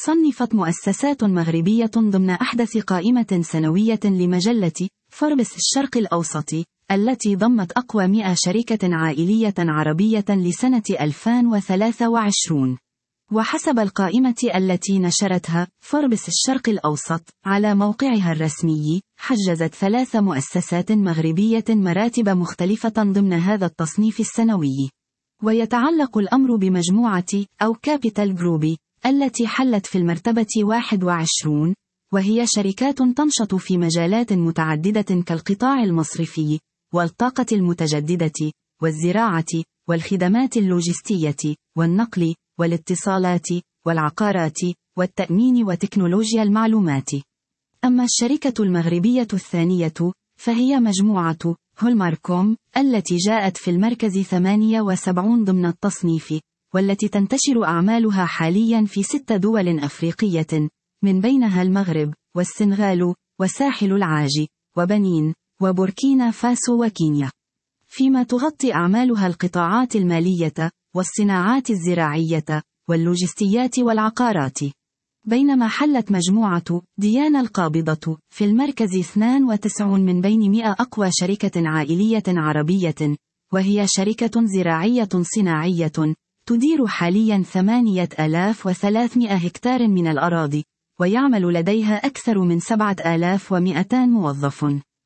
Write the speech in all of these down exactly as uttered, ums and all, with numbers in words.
صنفت مؤسسات مغربية ضمن أحدث قائمة سنوية لمجلة فوربس الشرق الأوسط، التي ضمت أقوى مئة شركة عائلية عربية لسنة ألفين وثلاثة وعشرين. وحسب القائمة التي نشرتها فوربس الشرق الأوسط على موقعها الرسمي، حجزت ثلاث مؤسسات مغربية مراتب مختلفة ضمن هذا التصنيف السنوي. ويتعلق الأمر بمجموعة أو كابيتال جروب التي حلت في المرتبة واحد وعشرين، وهي شركات تنشط في مجالات متعددة كالقطاع المصرفي، والطاقة المتجددة، والزراعة، والخدمات اللوجستية، والنقل، والاتصالات، والعقارات، والتأمين وتكنولوجيا المعلومات. أما الشركة المغربية الثانية فهي مجموعة هولماركوم التي جاءت في المركز ثمانية وسبعين ضمن التصنيف، والتي تنتشر أعمالها حاليا في ست دول أفريقية، من بينها المغرب، والسنغال، وساحل العاج، وبنين، وبوركينا فاسو وكينيا. فيما تغطي أعمالها القطاعات المالية، والصناعات الزراعية، واللوجستيات والعقارات. بينما حلت مجموعة ديانا القابضة في المركز اثنين وتسعين من بين مئة أقوى شركة عائلية عربية، وهي شركة زراعية صناعية تدير حاليا ثمانية آلاف وثلاثمئة هكتار من الأراضي، ويعمل لديها أكثر من سبعة آلاف ومئتين موظف.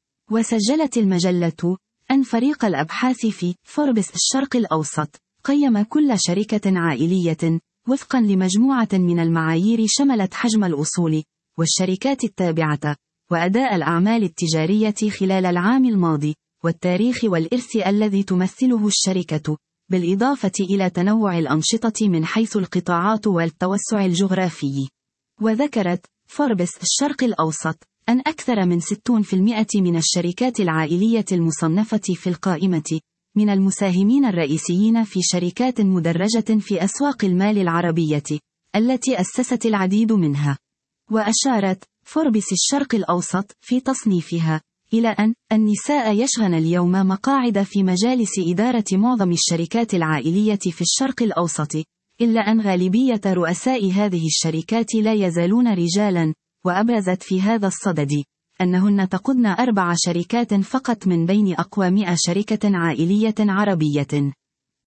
وسجلت المجلة أن فريق الأبحاث في فوربس الشرق الأوسط قيم كل شركة عائلية وفقا لمجموعة من المعايير شملت حجم الأصول، والشركات التابعة، وأداء الأعمال التجارية خلال العام الماضي، والتاريخ والإرث الذي تمثله الشركة، بالإضافة إلى تنوع الأنشطة من حيث القطاعات والتوسع الجغرافي. وذكرت فوربس الشرق الأوسط أن أكثر من ستين بالمئة من الشركات العائلية المصنفة في القائمة من المساهمين الرئيسيين في شركات مدرجة في أسواق المال العربية التي أسست العديد منها. وأشارت فوربس الشرق الأوسط في تصنيفها إلى أن النساء يشغن اليوم مقاعد في مجالس إدارة معظم الشركات العائلية في الشرق الأوسط، إلا أن غالبية رؤساء هذه الشركات لا يزالون رجالا. وأبرزت في هذا الصدد أنهن تقودن أربع شركات فقط من بين أقوى مئة شركة عائلية عربية.